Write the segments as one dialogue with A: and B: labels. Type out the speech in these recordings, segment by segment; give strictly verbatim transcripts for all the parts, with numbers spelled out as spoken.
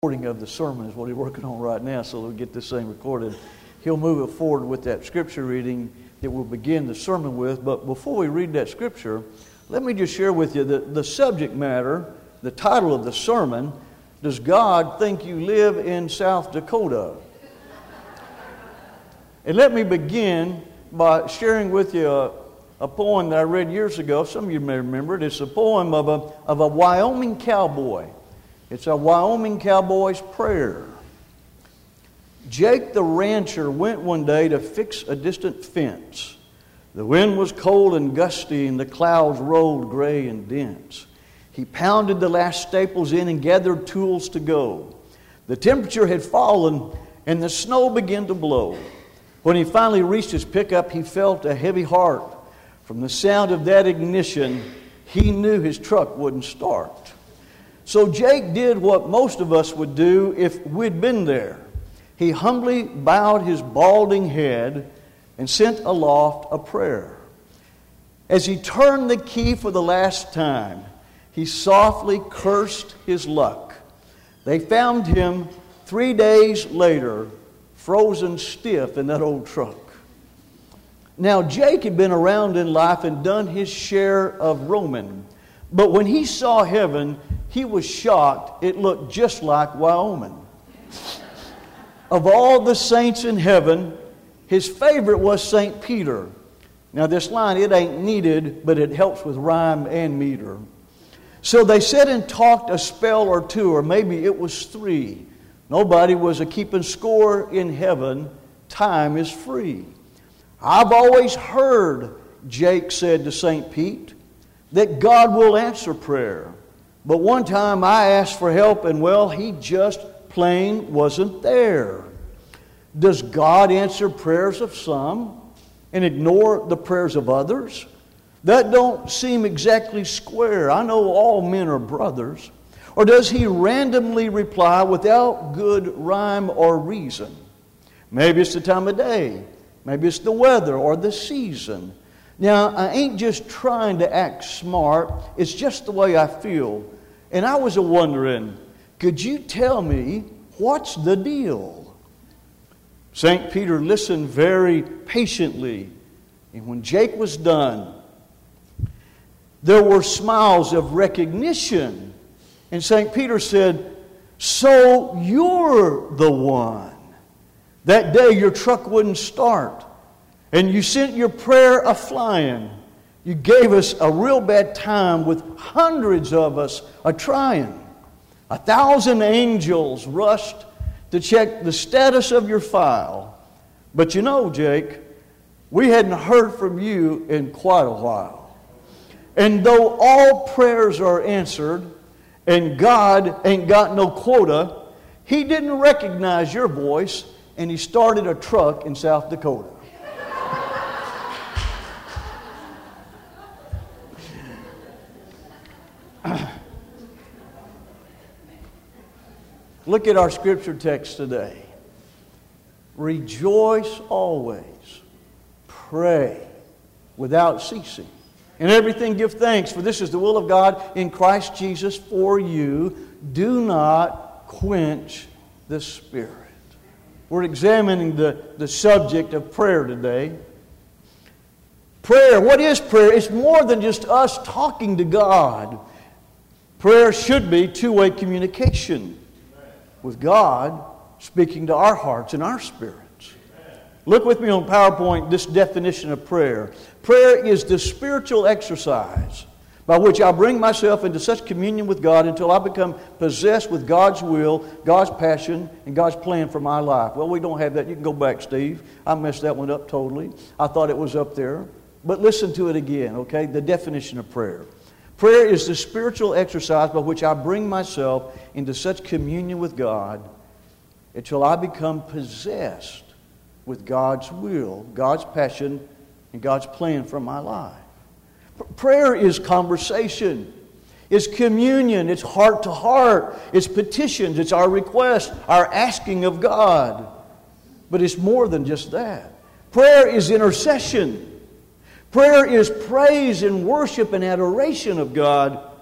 A: Recording of the sermon is what he's working on right now, so we'll get this thing recorded. He'll move it forward with that scripture reading that we'll begin the sermon with. But before we read that scripture, let me just share with you the, the subject matter, the title of the sermon, Does God Think You Live in South Dakota? And let me begin by sharing with you a, a poem that I read years ago. Some of you may remember it. It's a poem of a, of a Wyoming cowboy. It's a Wyoming cowboy's prayer. Jake the rancher went one day to fix a distant fence. The wind was cold and gusty, and the clouds rolled gray and dense. He pounded the last staples in and gathered tools to go. The temperature had fallen, and the snow began to blow. When he finally reached his pickup, he felt a heavy heart. From the sound of that ignition, he knew his truck wouldn't start. So Jake did what most of us would do if we'd been there. He humbly bowed his balding head and sent aloft a prayer. As he turned the key for the last time, he softly cursed his luck. They found him three days later, frozen stiff in that old truck. Now, Jake had been around in life and done his share of roaming. But when he saw heaven, he was shocked. It looked just like Wyoming. Of all the saints in heaven, his favorite was Saint Peter. Now this line, it ain't needed, but it helps with rhyme and meter. So they sat and talked a spell or two, or maybe it was three. Nobody was a keeping score in heaven. Time is free. I've always heard, Jake said to Saint Pete, that God will answer prayer. But one time I asked for help, and well, he just plain wasn't there. Does God answer prayers of some and ignore the prayers of others? That don't seem exactly square. I know all men are brothers. Or does he randomly reply without good rhyme or reason? Maybe it's the time of day. Maybe it's the weather or the season. Now, I ain't just trying to act smart. It's just the way I feel. And I was wondering, could you tell me what's the deal? Saint Peter listened very patiently. And when Jake was done, there were smiles of recognition. And Saint Peter said, so you're the one. That day your truck wouldn't start. And you sent your prayer a-flying. You gave us a real bad time with hundreds of us a-trying. A thousand angels rushed to check the status of your file. But you know, Jake, we hadn't heard from you in quite a while. And though all prayers are answered and God ain't got no quota, He didn't recognize your voice and He started a truck in South Dakota. Look at our scripture text today. Rejoice always. Pray without ceasing. In everything give thanks, for this is the will of God in Christ Jesus for you. Do not quench the Spirit. We're examining the, the subject of prayer today. Prayer, what is prayer? It's more than just us talking to God. Prayer should be two-way communication with God speaking to our hearts and our spirits. Look with me on PowerPoint this definition of prayer. Prayer is the spiritual exercise by which I bring myself into such communion with God until I become possessed with God's will, God's passion, and God's plan for my life. Well, we don't have that. You can go back, Steve. I messed that one up totally. I thought it was up there. But listen to it again, okay? The definition of prayer. Prayer is the spiritual exercise by which I bring myself into such communion with God until I become possessed with God's will, God's passion, and God's plan for my life. Prayer is conversation. It's communion. It's heart to heart. It's petitions. It's our request, our asking of God. But it's more than just that. Prayer is intercession. Prayer is praise and worship and adoration of God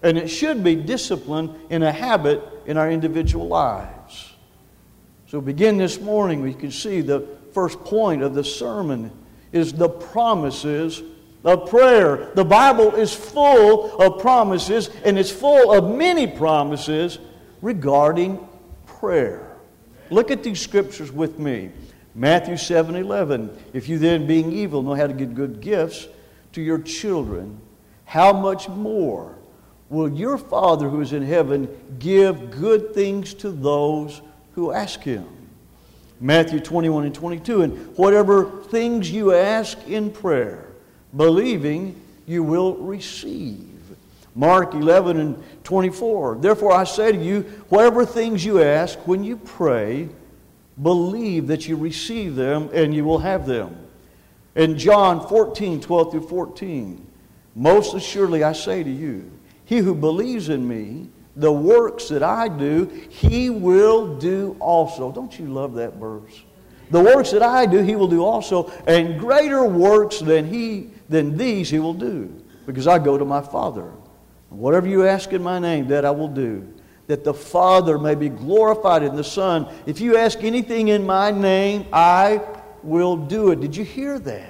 A: And it should be discipline in a habit in our individual lives. So begin this morning, we can see the first point of the sermon is the promises of prayer. The Bible is full of promises, and it's full of many promises regarding prayer. Look at these scriptures with me. Matthew seven eleven. If you then, being evil, know how to give good gifts to your children, how much more will your Father who is in heaven give good things to those who ask Him? Matthew twenty-one and twenty-two. And whatever things you ask in prayer, believing, you will receive. Mark eleven and twenty-four. Therefore I say to you, whatever things you ask when you pray, believe that you receive them and you will have them. In John fourteen, twelve through fourteen. Most assuredly I say to you, he who believes in me, the works that I do, he will do also. Don't you love that verse? The works that I do, he will do also, and greater works than he than these he will do, because I go to my Father. Whatever you ask in my name, that I will do, that the Father may be glorified in the Son. If you ask anything in my name, I will do it. Did you hear that?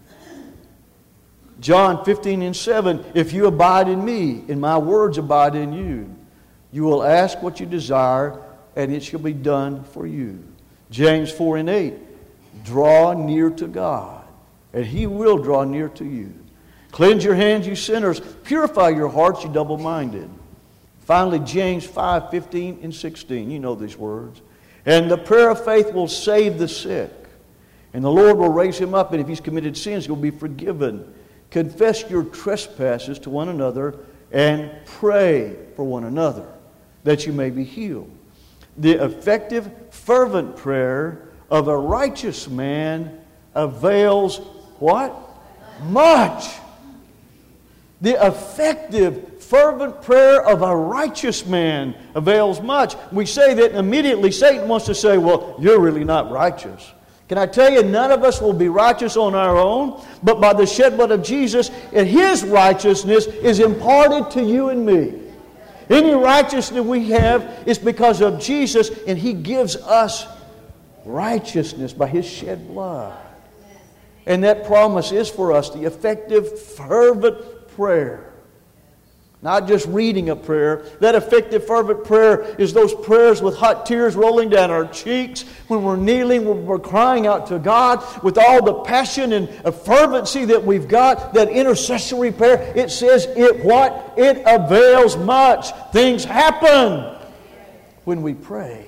A: John fifteen and seven, if you abide in me, and my words abide in you, you will ask what you desire, and it shall be done for you. James four and eight, draw near to God, and He will draw near to you. Cleanse your hands, you sinners. Purify your hearts, you double-minded. Finally, James five, fifteen and sixteen. You know these words. And the prayer of faith will save the sick. And the Lord will raise him up, and if he's committed sins, he'll be forgiven. Confess your trespasses to one another, and pray for one another, that you may be healed. The effective, fervent prayer of a righteous man avails what? Much. The effective, fervent prayer of a righteous man avails much. We say that, and immediately Satan wants to say, well, you're really not righteous. Can I tell you, none of us will be righteous on our own, but by the shed blood of Jesus, and His righteousness is imparted to you and me. Any righteousness we have is because of Jesus, and He gives us righteousness by His shed blood. And that promise is for us, the effective, fervent prayer. Not just reading a prayer. That effective, fervent prayer is those prayers with hot tears rolling down our cheeks when we're kneeling, when we're crying out to God with all the passion and fervency that we've got. That intercessory prayer, it says it what? It avails much. Things happen when we pray.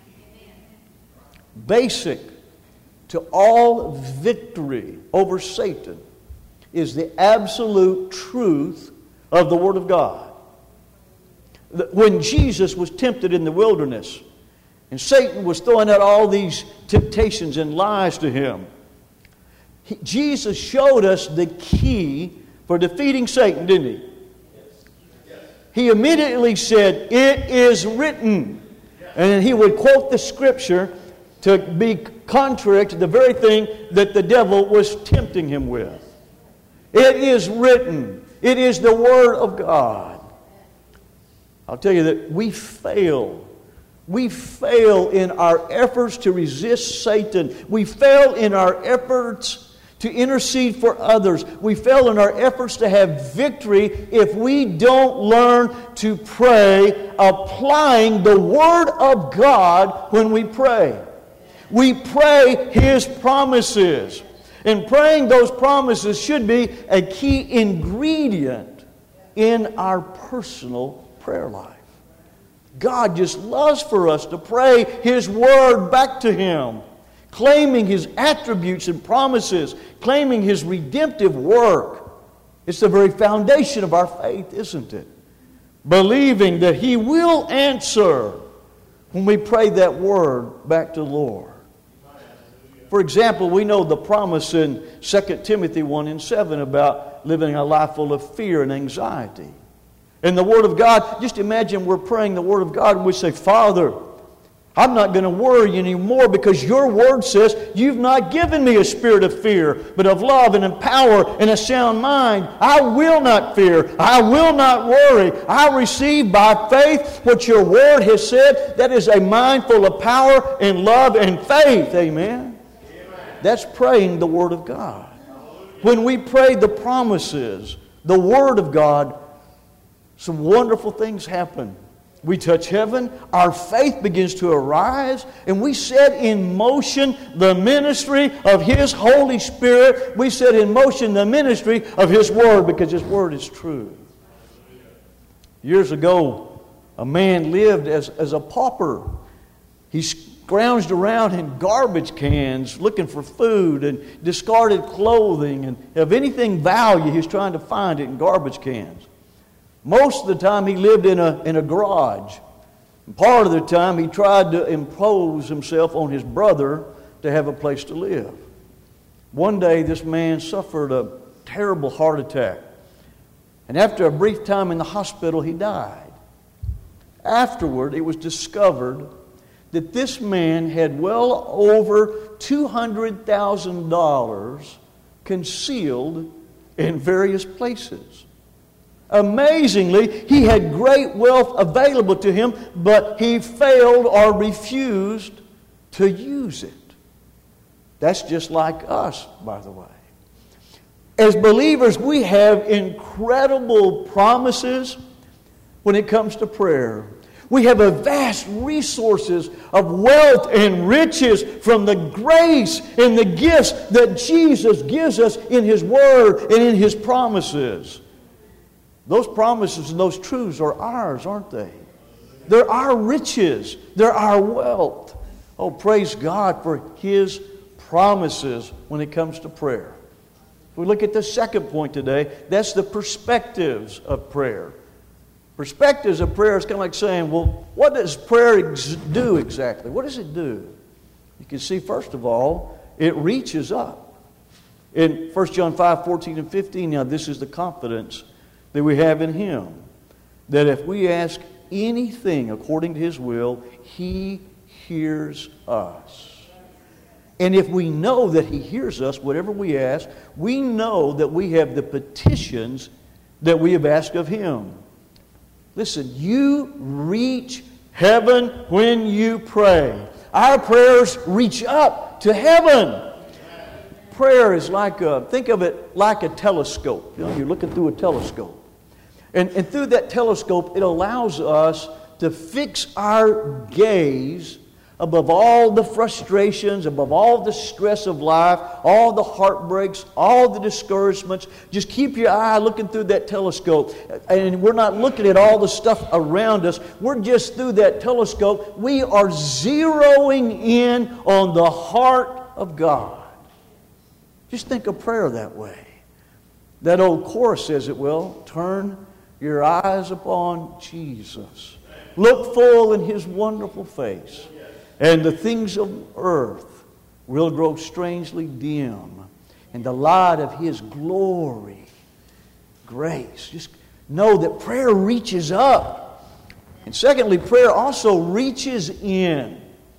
A: Basic to all victory over Satan is the absolute truth of the Word of God. When Jesus was tempted in the wilderness, and Satan was throwing out all these temptations and lies to him, he, Jesus showed us the key for defeating Satan, didn't he? Yes. He immediately said, it is written. And then he would quote the Scripture to be contrary to the very thing that the devil was tempting him with. It is written. It is the Word of God. I'll tell you that we fail. We fail in our efforts to resist Satan. We fail in our efforts to intercede for others. We fail in our efforts to have victory if we don't learn to pray, applying the Word of God when we pray. We pray His promises. And praying those promises should be a key ingredient in our personal prayer life. God just loves for us to pray His Word back to Him, claiming His attributes and promises, claiming His redemptive work. It's the very foundation of our faith, isn't it? Believing that He will answer when we pray that Word back to the Lord. For example, we know the promise in Second Timothy one and seven about living a life full of fear and anxiety. In the Word of God, just imagine we're praying the Word of God and we say, Father, I'm not going to worry anymore because your word says you've not given me a spirit of fear, but of love and of power and a sound mind. I will not fear. I will not worry. I receive by faith what your word has said. That is a mind full of power and love and faith. Amen. Amen. That's praying the word of God. When we pray the promises, the word of God, some wonderful things happen. We touch heaven, our faith begins to arise, and we set in motion the ministry of His Holy Spirit. We set in motion the ministry of His Word because His Word is true. Years ago, a man lived as, as a pauper. He scrounged around in garbage cans looking for food and discarded clothing, and of anything value, he was trying to find it in garbage cans. Most of the time he lived in a, in a garage. And part of the time he tried to impose himself on his brother to have a place to live. One day this man suffered a terrible heart attack. And after a brief time in the hospital, he died. Afterward, it was discovered that this man had well over two hundred thousand dollars concealed in various places. Amazingly, he had great wealth available to him, but he failed or refused to use it. That's just like us, by the way. As believers, we have incredible promises when it comes to prayer. We have a vast resources of wealth and riches from the grace and the gifts that Jesus gives us in His Word and in His promises. Those promises and those truths are ours, aren't they? They're our riches. They're our wealth. Oh, praise God for His promises when it comes to prayer. We look at the second point today. That's the perspectives of prayer. Perspectives of prayer is kind of like saying, well, what does prayer ex- do exactly? What does it do? You can see, first of all, it reaches up. In First John five, fourteen and fifteen, now this is the confidence that we have in Him, that if we ask anything according to His will, He hears us. And if we know that He hears us, whatever we ask, we know that we have the petitions that we have asked of Him. Listen, you reach heaven when you pray. Our prayers reach up to heaven. Prayer is like a, think of it like a telescope. You know, you're looking through a telescope. And, and through that telescope, it allows us to fix our gaze above all the frustrations, above all the stress of life, all the heartbreaks, all the discouragements. Just keep your eye looking through that telescope. And we're not looking at all the stuff around us. We're just through that telescope. We are zeroing in on the heart of God. Just think of prayer that way. That old chorus says it well. Turn your eyes upon Jesus. Look full in His wonderful face. And the things of earth will grow strangely dim. And the light of His glory, grace. Just know that prayer reaches up. And secondly, prayer also reaches in.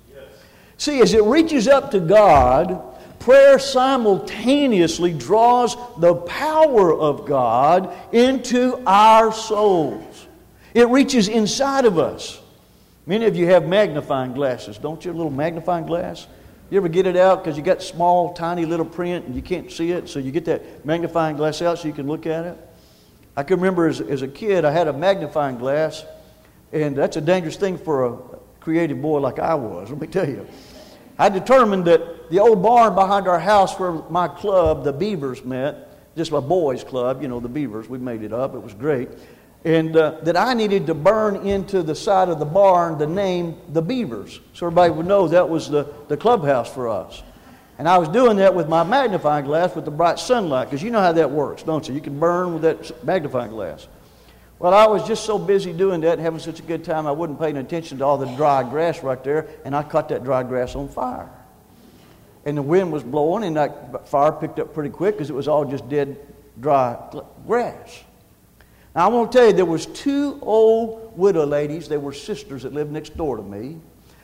A: See, as it reaches up to God, prayer simultaneously draws the power of God into our souls. It reaches inside of us. Many of you have magnifying glasses, don't you? A little magnifying glass. You ever get it out because you got small, tiny little print and you can't see it, so you get that magnifying glass out so you can look at it? I can remember as, as a kid, I had a magnifying glass, and that's a dangerous thing for a creative boy like I was, let me tell you. I determined that the old barn behind our house where my club, the Beavers, met, just my boys' club, you know, the Beavers, we made it up, it was great, and uh, that I needed to burn into the side of the barn the name The Beavers, so everybody would know that was the, the clubhouse for us. And I was doing that with my magnifying glass with the bright sunlight, because you know how that works, don't you? You can burn with that magnifying glass. Well, I was just so busy doing that and having such a good time, I wasn't paying attention to all the dry grass right there, and I caught that dry grass on fire. And the wind was blowing, and that fire picked up pretty quick because it was all just dead, dry grass. Now, I want to tell you, there was two old widow ladies, they were sisters that lived next door to me.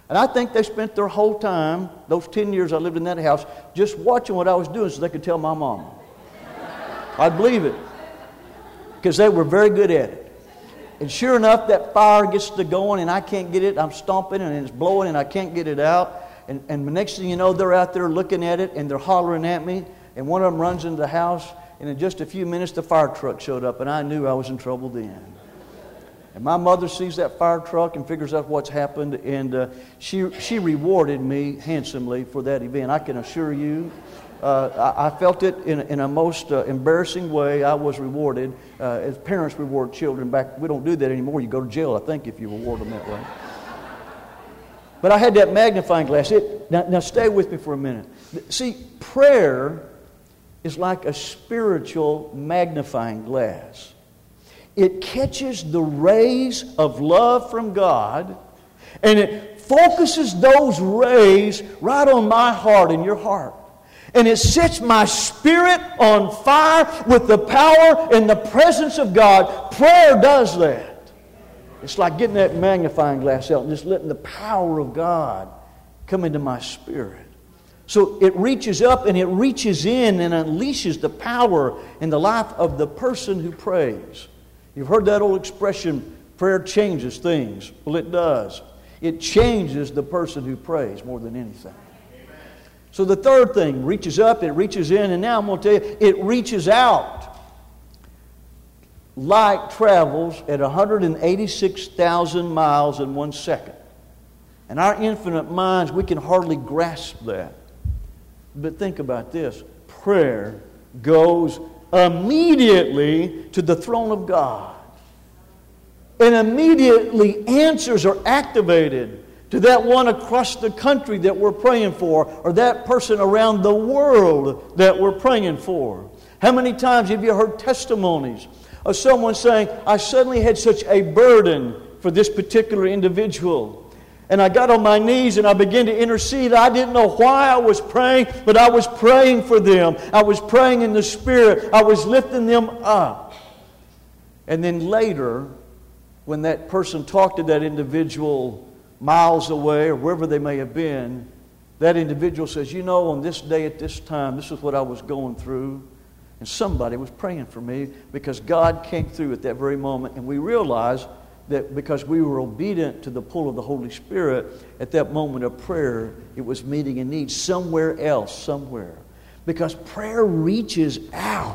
A: And I think they spent their whole time, those ten years I lived in that house, just watching what I was doing so they could tell my mama. I'd believe it. Because they were very good at it. And sure enough, that fire gets to going and I can't get it. I'm stomping and it's blowing and I can't get it out. And, and the next thing you know, they're out there looking at it and they're hollering at me. And one of them runs into the house. And in just a few minutes, the fire truck showed up. And I knew I was in trouble then. And my mother sees that fire truck and figures out what's happened. And uh, she, she rewarded me handsomely for that event. I can assure you. Uh, I, I felt it in, in a most uh, embarrassing way. I was rewarded. Uh, as parents reward children back, we don't do that anymore. You go to jail, I think, if you reward them that way. But I had that magnifying glass. It, now, now stay with me for a minute. See, prayer is like a spiritual magnifying glass. It catches the rays of love from God, and it focuses those rays right on my heart and your heart. And it sets my spirit on fire with the power and the presence of God. Prayer does that. It's like getting that magnifying glass out and just letting the power of God come into my spirit. So it reaches up and it reaches in and unleashes the power in the life of the person who prays. You've heard that old expression, prayer changes things. Well, it does. It changes the person who prays more than anything. So the third thing, reaches up, it reaches in, and now I'm going to tell you, it reaches out. Light travels at one hundred eighty-six thousand miles in one second. And our infinite minds, we can hardly grasp that. But think about this. Prayer goes immediately to the throne of God. And immediately answers are activated to that one across the country that we're praying for, or that person around the world that we're praying for. How many times have you heard testimonies of someone saying, I suddenly had such a burden for this particular individual. And I got on my knees and I began to intercede. I didn't know why I was praying, but I was praying for them. I was praying in the Spirit. I was lifting them up. And then later, when that person talked to that individual miles away or wherever they may have been, that individual says, you know, on this day at this time, this is what I was going through. And somebody was praying for me because God came through at that very moment. And we realized that because we were obedient to the pull of the Holy Spirit, at that moment of prayer, it was meeting a need somewhere else, somewhere. Because prayer reaches out.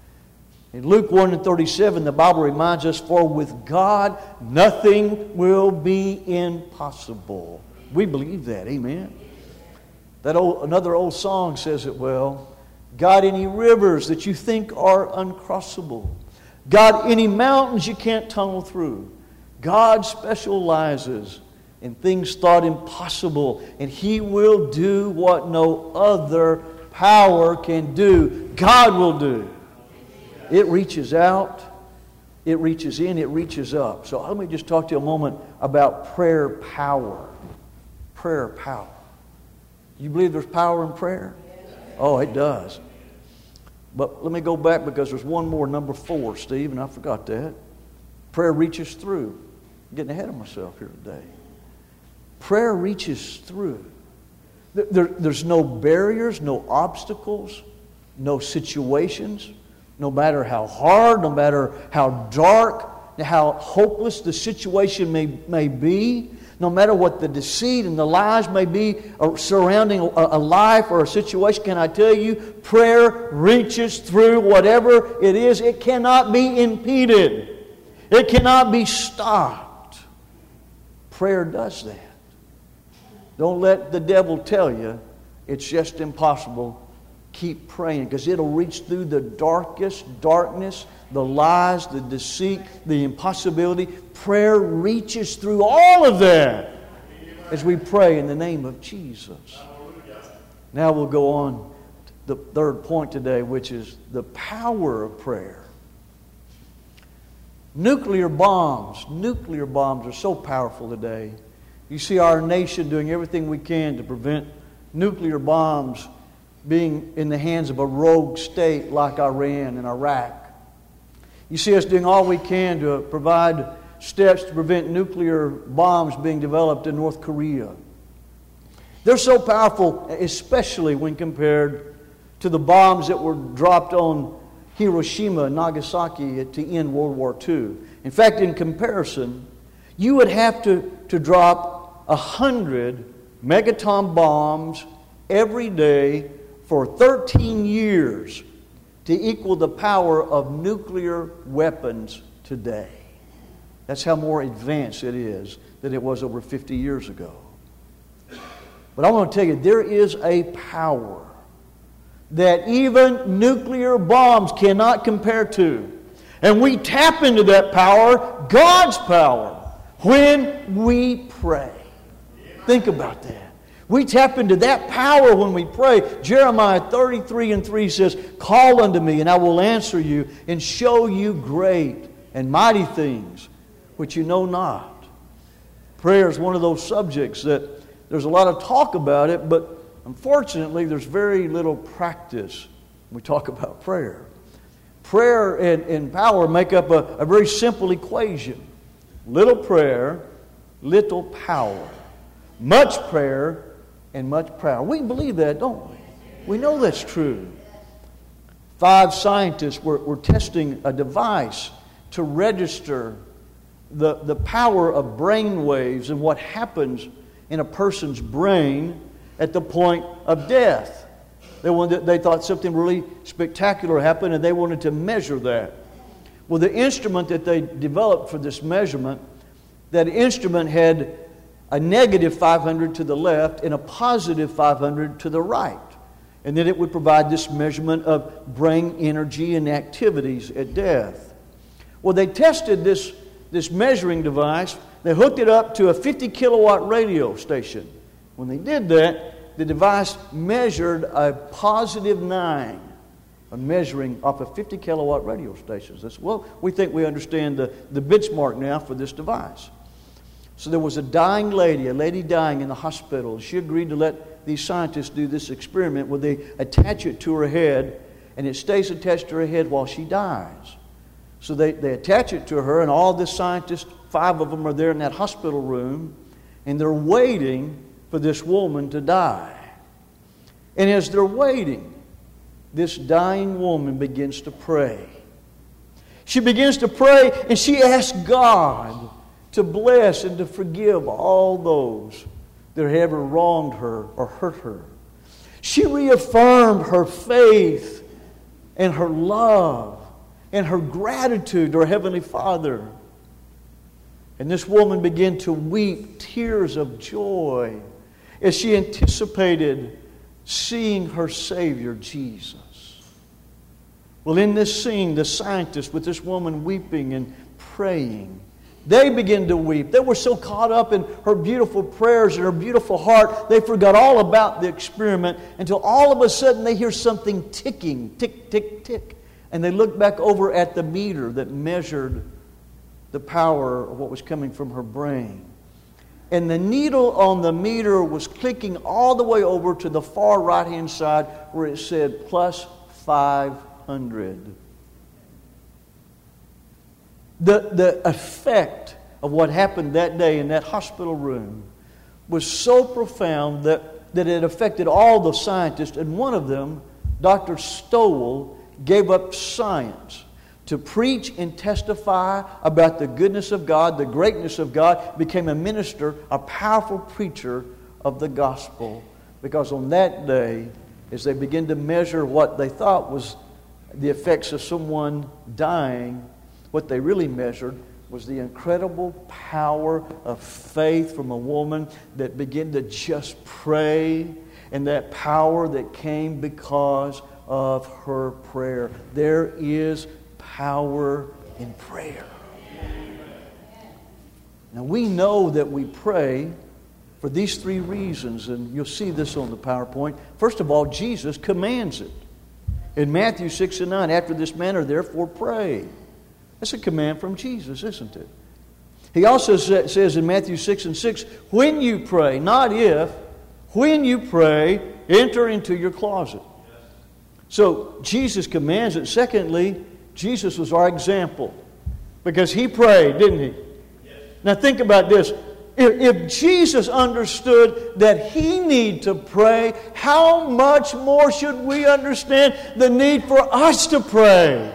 A: In Luke one and thirty-seven, the Bible reminds us, for with God nothing will be impossible. We believe that, amen. That old, another old song says it well. God, any rivers that you think are uncrossable. God, any mountains you can't tunnel through. God specializes in things thought impossible, and He will do what no other power can do. God will do. It reaches out, it reaches in, it reaches up. So let me just talk to you a moment about prayer power. Prayer power. You believe there's power in prayer? Oh, it does. But let me go back because there's one more, number four, Steve, and I forgot that. Prayer reaches through. I'm getting ahead of myself here today. Prayer reaches through. There, there's no barriers, no obstacles, no situations. No matter how hard, no matter how dark, how hopeless the situation may, may be, no matter what the deceit and the lies may be surrounding a, a life or a situation, can I tell you, prayer reaches through whatever it is. It cannot be impeded. It cannot be stopped. Prayer does that. Don't let the devil tell you it's just impossible. Keep praying because it'll reach through the darkest darkness, the lies, the deceit, the impossibility. Prayer reaches through all of that as we pray in the name of Jesus. Now we'll go on to the third point today, which is the power of prayer. Nuclear bombs. Nuclear bombs are so powerful today. You see our nation doing everything we can to prevent nuclear bombs being in the hands of a rogue state like Iran and Iraq. You see us doing all we can to provide steps to prevent nuclear bombs being developed in North Korea. They're so powerful, especially when compared to the bombs that were dropped on Hiroshima and Nagasaki to end World War Two. In fact, in comparison, you would have to, to drop a hundred megaton bombs every day for thirteen years to equal the power of nuclear weapons today. That's how more advanced it is than it was over fifty years ago. But I want to tell you, there is a power that even nuclear bombs cannot compare to. And we tap into that power, God's power, when we pray. Think about that. We tap into that power when we pray. Jeremiah thirty-three and three says, "Call unto me, and I will answer you, and show you great and mighty things which you know not." Prayer is one of those subjects that there's a lot of talk about it, but unfortunately there's very little practice when we talk about prayer. Prayer and, and power make up a, a very simple equation. Little prayer, little power. Much prayer, and much power. We believe that, don't we? We know that's true. Five scientists were, were testing a device to register the, the power of brain waves and what happens in a person's brain at the point of death. They wanted, they thought something really spectacular happened, and they wanted to measure that. Well, the instrument that they developed for this measurement, that instrument had a negative five hundred to the left and a positive five hundred to the right. And then it would provide this measurement of brain energy and activities at death. Well, they tested this, this measuring device. They hooked it up to a fifty kilowatt radio station. When they did that, the device measured a positive nine, a measuring off of fifty kilowatt radio stations. That's, well, we think we understand the, the benchmark now for this device. So there was a dying lady, a lady dying in the hospital. She agreed to let these scientists do this experiment where they attach it to her head, and it stays attached to her head while she dies. So they, they attach it to her, and all the scientists, five of them, are there in that hospital room, and they're waiting for this woman to die. And as they're waiting, this dying woman begins to pray. She begins to pray, and she asks God to bless and to forgive all those that have ever wronged her or hurt her. She reaffirmed her faith and her love and her gratitude to her Heavenly Father. And this woman began to weep tears of joy as she anticipated seeing her Savior, Jesus. Well, in this scene, the scientists, with this woman weeping and praying, they began to weep. They were so caught up in her beautiful prayers and her beautiful heart, they forgot all about the experiment until all of a sudden they hear something ticking, tick, tick, tick. And they look back over at the meter that measured the power of what was coming from her brain. And the needle on the meter was clicking all the way over to the far right-hand side where it said plus five hundred. The, the effect of what happened that day in that hospital room was so profound that, that it affected all the scientists. And one of them, Doctor Stowell, gave up science to preach and testify about the goodness of God, the greatness of God, became a minister, a powerful preacher of the gospel. Because on that day, as they began to measure what they thought was the effects of someone dying, what they really measured was the incredible power of faith from a woman that began to just pray, and that power that came because of her prayer. There is power in prayer. Now we know that we pray for these three reasons, and you'll see this on the PowerPoint. First of all, Jesus commands it. In Matthew six and nine, after this manner, therefore pray. That's a command from Jesus, isn't it? He also says in Matthew six and six, when you pray, not if, when you pray, enter into your closet. So Jesus commands it. Secondly, Jesus was our example because He prayed, didn't He? Yes. Now think about this. if, if Jesus understood that He needed to pray, how much more should we understand the need for us to pray?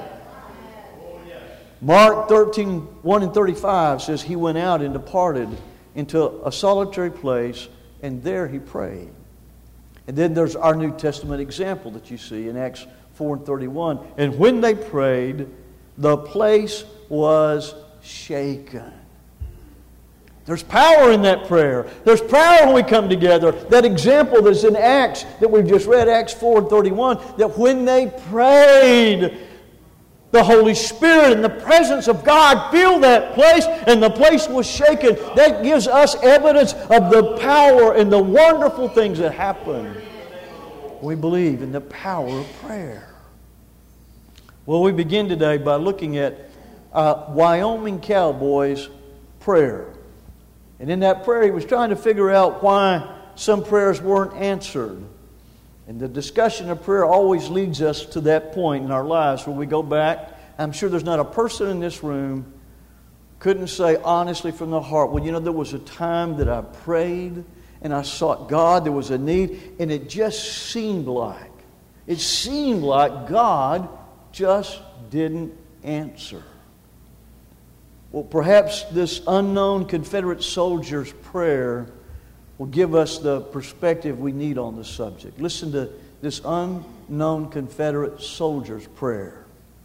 A: Mark thirteen, one and thirty-five says, He went out and departed into a solitary place, and there He prayed. And then there's our New Testament example that you see in Acts four and thirty-one. And when they prayed, the place was shaken. There's power in that prayer. There's power when we come together. That example that's in Acts that we've just read, Acts four and thirty-one, that when they prayed, the Holy Spirit and the presence of God filled that place, and the place was shaken. That gives us evidence of the power and the wonderful things that happen. We believe in the power of prayer. Well, we begin today by looking at uh, Wyoming Cowboy's prayer. And in that prayer, he was trying to figure out why some prayers weren't answered. And the discussion of prayer always leads us to that point in our lives where we go back. I'm sure there's not a person in this room couldn't say honestly from the heart, well, you know, there was a time that I prayed and I sought God. There was a need, and it just seemed like, it seemed like God just didn't answer. Well, perhaps this unknown Confederate soldier's prayer will give us the perspective we need on the subject. Listen to this unknown Confederate soldier's prayer.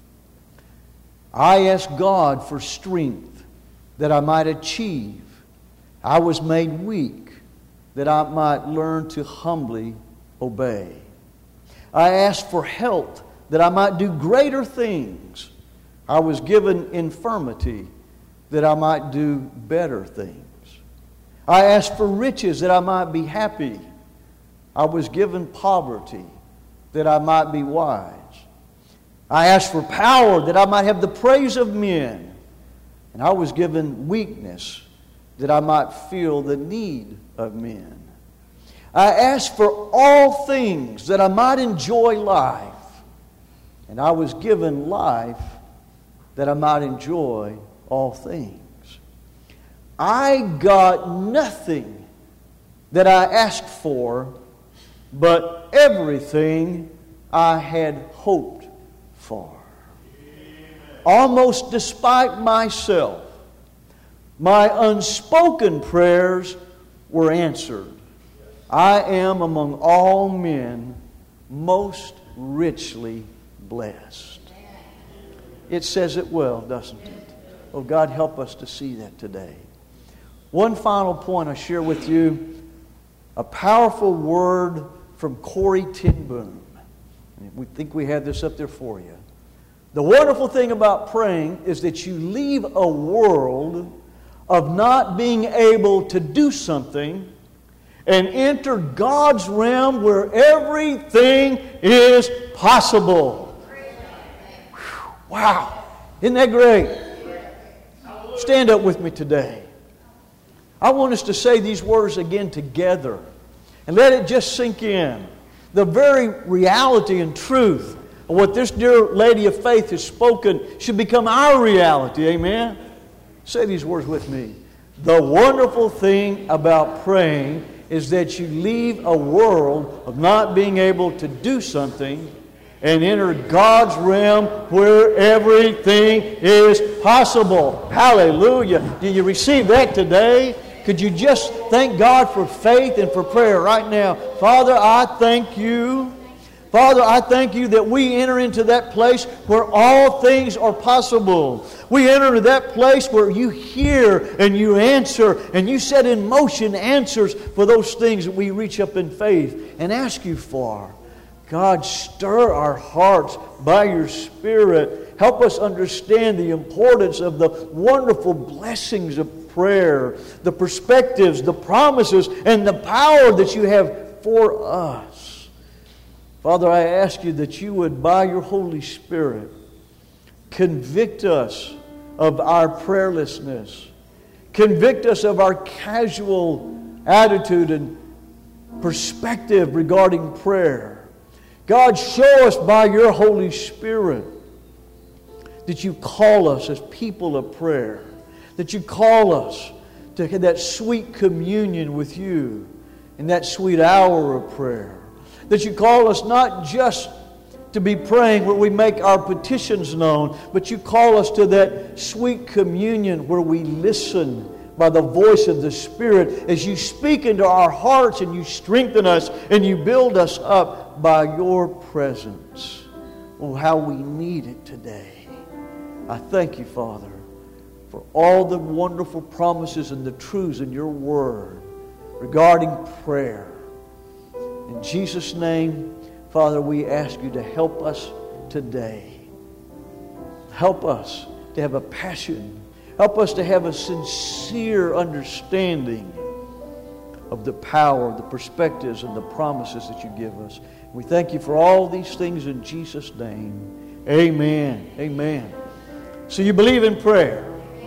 A: I asked God for strength that I might achieve. I was made weak that I might learn to humbly obey. I asked for health that I might do greater things. I was given infirmity that I might do better things. I asked for riches that I might be happy. I was given poverty that I might be wise. I asked for power that I might have the praise of men. And I was given weakness that I might feel the need of men. I asked for all things that I might enjoy life. And I was given life that I might enjoy all things. I got nothing that I asked for, but everything I had hoped for. Almost despite myself, my unspoken prayers were answered. I am among all men most richly blessed. It says it well, doesn't it? Oh, God, help us to see that today. One final point I share with you, a powerful word from Corrie ten Boom. We think we have this up there for you. The wonderful thing about praying is that you leave a world of not being able to do something and enter God's realm where everything is possible. Whew, wow. Isn't that great? Stand up with me today. I want us to say these words again together and let it just sink in. The very reality and truth of what this dear lady of faith has spoken should become our reality. Amen? Say these words with me. The wonderful thing about praying is that you leave a world of not being able to do something and enter God's realm where everything is possible. Hallelujah. Do you receive that today? Could you just thank God for faith and for prayer right now? Father, I thank you. Father, I thank you that we enter into that place where all things are possible. We enter into that place where you hear and you answer and you set in motion answers for those things that we reach up in faith and ask you for. God, stir our hearts by your Spirit. Help us understand the importance of the wonderful blessings of prayer, the perspectives, the promises, and the power that you have for us. Father, I ask you that you would, by your Holy Spirit, convict us of our prayerlessness. Convict us of our casual attitude and perspective regarding prayer. God, show us by your Holy Spirit that you call us as people of prayer. That you call us to have that sweet communion with You in that sweet hour of prayer. That You call us not just to be praying where we make our petitions known, but You call us to that sweet communion where we listen by the voice of the Spirit as You speak into our hearts and You strengthen us and You build us up by Your presence. Oh, how we need it today. I thank You, Father, for all the wonderful promises and the truths in Your Word regarding prayer. In Jesus' name, Father, we ask You to help us today. Help us to have a passion. Help us to have a sincere understanding of the power, the perspectives, and the promises that You give us. We thank You for all these things in Jesus' name. Amen. Amen. So you believe in prayer?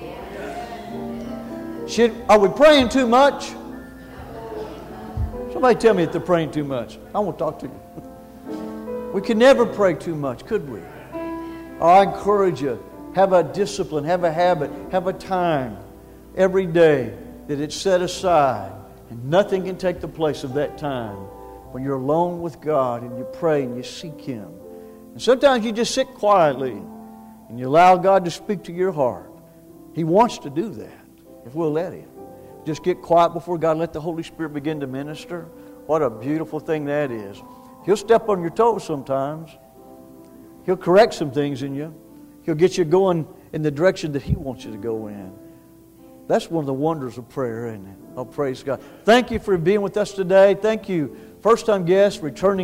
A: Should, are we praying too much? Somebody tell me if they're praying too much. I want to talk to you. We can never pray too much, could we? Oh, I encourage you, have a discipline, have a habit, have a time every day that it's set aside. And nothing can take the place of that time when you're alone with God and you pray and you seek Him. And sometimes you just sit quietly and you allow God to speak to your heart. He wants to do that if we'll let Him. Just get quiet before God and let the Holy Spirit begin to minister. What a beautiful thing that is. He'll step on your toes sometimes. He'll correct some things in you. He'll get you going in the direction that He wants you to go in. That's one of the wonders of prayer, isn't it? Oh, praise God. Thank you for being with us today. Thank you, first-time guests, returning